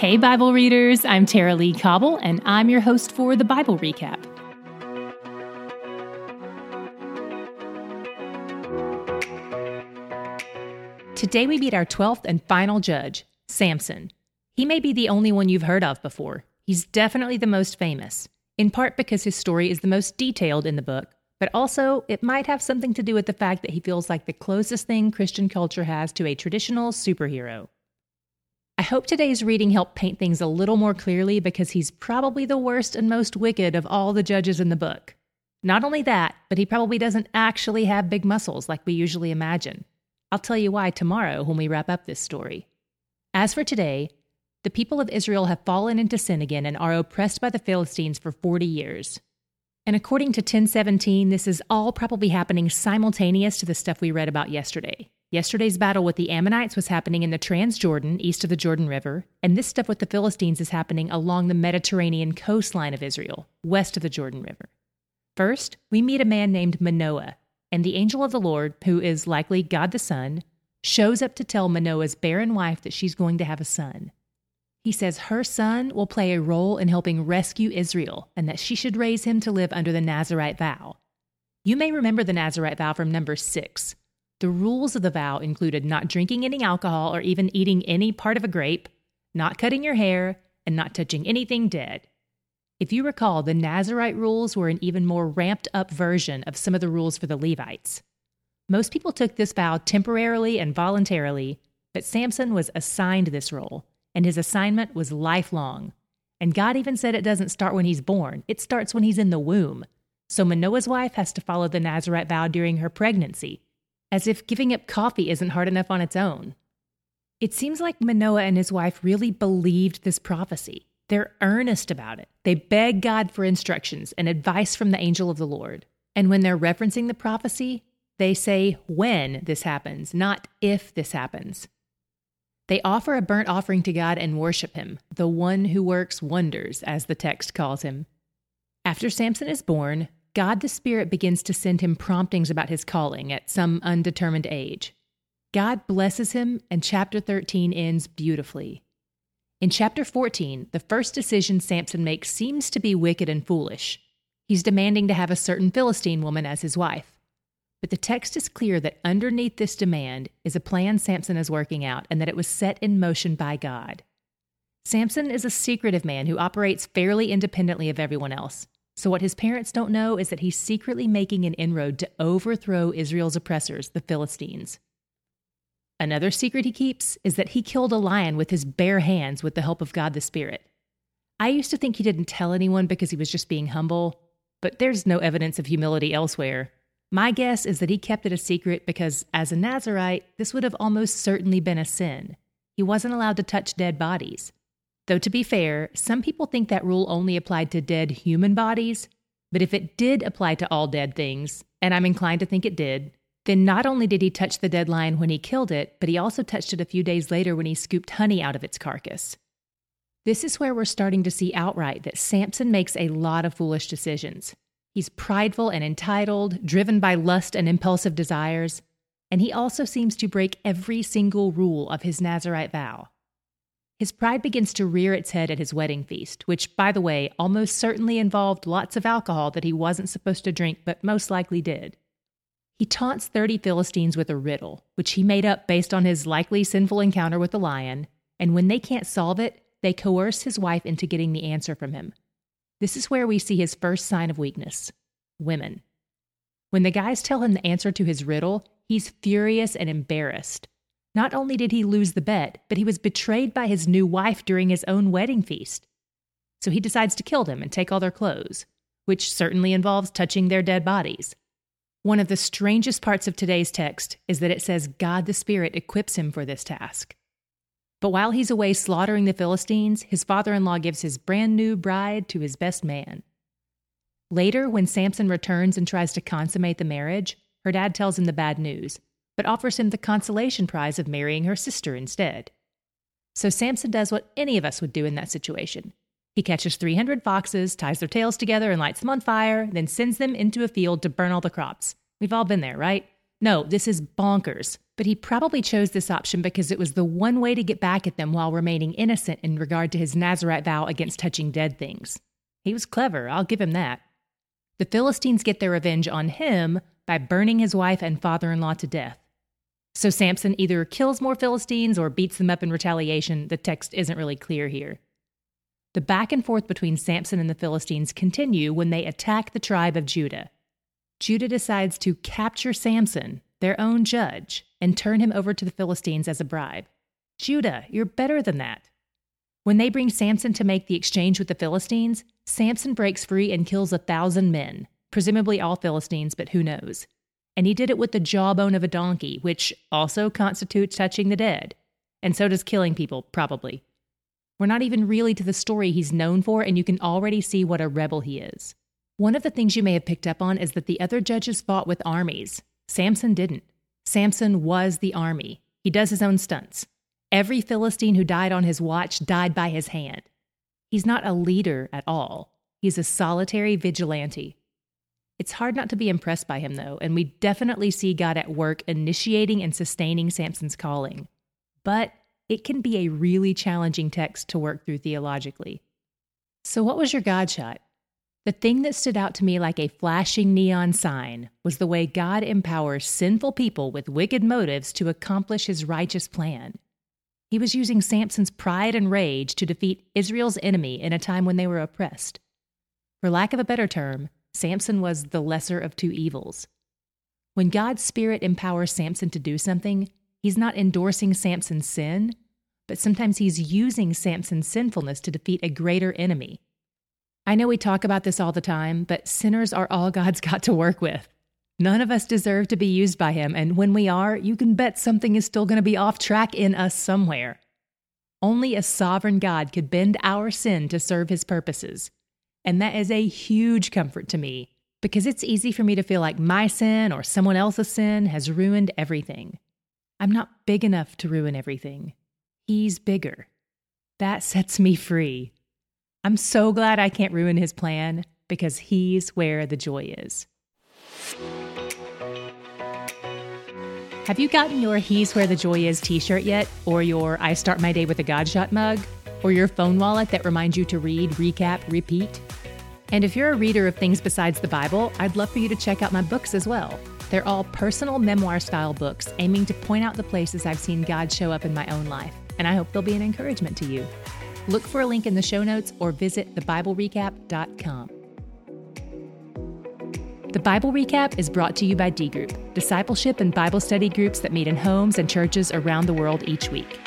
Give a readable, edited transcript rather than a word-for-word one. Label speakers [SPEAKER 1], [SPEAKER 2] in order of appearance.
[SPEAKER 1] Hey, Bible readers, I'm Tara Lee Cobble, and I'm your host for the Bible Recap. Today we meet our 12th and final judge, Samson. He may be the only one you've heard of before. He's definitely the most famous, in part because his story is the most detailed in the book, but also it might have something to do with the fact that he feels like the closest thing Christian culture has to a traditional superhero. I hope today's reading helped paint things a little more clearly because he's probably the worst and most wicked of all the judges in the book. Not only that, but he probably doesn't actually have big muscles like we usually imagine. I'll tell you why tomorrow when we wrap up this story. As for today, the people of Israel have fallen into sin again and are oppressed by the Philistines for 40 years. And according to 10:17, this is all probably happening simultaneous to the stuff we read about yesterday. Yesterday's battle with the Ammonites was happening in the Transjordan, east of the Jordan River, and this stuff with the Philistines is happening along the Mediterranean coastline of Israel, west of the Jordan River. First, we meet a man named Manoah, and the angel of the Lord, who is likely God the Son, shows up to tell Manoah's barren wife that she's going to have a son. He says her son will play a role in helping rescue Israel, and that she should raise him to live under the Nazirite vow. You may remember the Nazirite vow from Numbers 6. The rules of the vow included not drinking any alcohol or even eating any part of a grape, not cutting your hair, and not touching anything dead. If you recall, the Nazirite rules were an even more ramped-up version of some of the rules for the Levites. Most people took this vow temporarily and voluntarily, but Samson was assigned this role, and his assignment was lifelong. And God even said it doesn't start when he's born, it starts when he's in the womb. So Manoah's wife has to follow the Nazirite vow during her pregnancy, as if giving up coffee isn't hard enough on its own. It seems like Manoah and his wife really believed this prophecy. They're earnest about it. They beg God for instructions and advice from the angel of the Lord. And when they're referencing the prophecy, they say when this happens, not if this happens. They offer a burnt offering to God and worship him, the one who works wonders, as the text calls him. After Samson is born, God the Spirit begins to send him promptings about his calling at some undetermined age. God blesses him, and chapter 13 ends beautifully. In chapter 14, the first decision Samson makes seems to be wicked and foolish. He's demanding to have a certain Philistine woman as his wife. But the text is clear that underneath this demand is a plan Samson is working out, and that it was set in motion by God. Samson is a secretive man who operates fairly independently of everyone else. So what his parents don't know is that he's secretly making an inroad to overthrow Israel's oppressors, the Philistines. Another secret he keeps is that he killed a lion with his bare hands with the help of God the Spirit. I used to think he didn't tell anyone because he was just being humble, but there's no evidence of humility elsewhere. My guess is that he kept it a secret because, as a Nazirite, this would have almost certainly been a sin. He wasn't allowed to touch dead bodies. Though to be fair, some people think that rule only applied to dead human bodies, but if it did apply to all dead things, and I'm inclined to think it did, then not only did he touch the dead lion when he killed it, but he also touched it a few days later when he scooped honey out of its carcass. This is where we're starting to see outright that Samson makes a lot of foolish decisions. He's prideful and entitled, driven by lust and impulsive desires, and he also seems to break every single rule of his Nazirite vow. His pride begins to rear its head at his wedding feast, which, by the way, almost certainly involved lots of alcohol that he wasn't supposed to drink, but most likely did. He taunts 30 Philistines with a riddle, which he made up based on his likely sinful encounter with the lion, and when they can't solve it, they coerce his wife into getting the answer from him. This is where we see his first sign of weakness: women. When the guys tell him the answer to his riddle, he's furious and embarrassed. Not only did he lose the bet, but he was betrayed by his new wife during his own wedding feast. So he decides to kill them and take all their clothes, which certainly involves touching their dead bodies. One of the strangest parts of today's text is that it says God the Spirit equips him for this task. But while he's away slaughtering the Philistines, his father-in-law gives his brand new bride to his best man. Later, when Samson returns and tries to consummate the marriage, her dad tells him the bad news, but offers him the consolation prize of marrying her sister instead. So Samson does what any of us would do in that situation. He catches 300 foxes, ties their tails together and lights them on fire, then sends them into a field to burn all the crops. We've all been there, right? No, this is bonkers. But he probably chose this option because it was the one way to get back at them while remaining innocent in regard to his Nazirite vow against touching dead things. He was clever, I'll give him that. The Philistines get their revenge on him by burning his wife and father-in-law to death. So Samson either kills more Philistines or beats them up in retaliation. The text isn't really clear here. The back and forth between Samson and the Philistines continue when they attack the tribe of Judah. Judah decides to capture Samson, their own judge, and turn him over to the Philistines as a bribe. Judah, you're better than that. When they bring Samson to make the exchange with the Philistines, Samson breaks free and kills 1,000 men, presumably all Philistines, but who knows. And he did it with the jawbone of a donkey, which also constitutes touching the dead. And so does killing people, probably. We're not even really to the story he's known for, and you can already see what a rebel he is. One of the things you may have picked up on is that the other judges fought with armies. Samson didn't. Samson was the army. He does his own stunts. Every Philistine who died on his watch died by his hand. He's not a leader at all. He's a solitary vigilante. It's hard not to be impressed by him, though, and we definitely see God at work initiating and sustaining Samson's calling. But it can be a really challenging text to work through theologically. So what was your God shot? The thing that stood out to me like a flashing neon sign was the way God empowers sinful people with wicked motives to accomplish his righteous plan. He was using Samson's pride and rage to defeat Israel's enemy in a time when they were oppressed. For lack of a better term, Samson was the lesser of two evils. When God's Spirit empowers Samson to do something, he's not endorsing Samson's sin, but sometimes he's using Samson's sinfulness to defeat a greater enemy. I know we talk about this all the time, but sinners are all God's got to work with. None of us deserve to be used by him, and when we are, you can bet something is still going to be off track in us somewhere. Only a sovereign God could bend our sin to serve his purposes. And that is a huge comfort to me, because it's easy for me to feel like my sin or someone else's sin has ruined everything. I'm not big enough to ruin everything. He's bigger. That sets me free. I'm so glad I can't ruin his plan, because he's where the joy is. Have you gotten your He's Where the Joy Is t-shirt yet? Or your I Start My Day with a God Shot mug? Or your phone wallet that reminds you to read, recap, repeat? And if you're a reader of things besides the Bible, I'd love for you to check out my books as well. They're all personal memoir-style books aiming to point out the places I've seen God show up in my own life, and I hope they'll be an encouragement to you. Look for a link in the show notes or visit thebiblerecap.com. The Bible Recap is brought to you by D Group, discipleship and Bible study groups that meet in homes and churches around the world each week.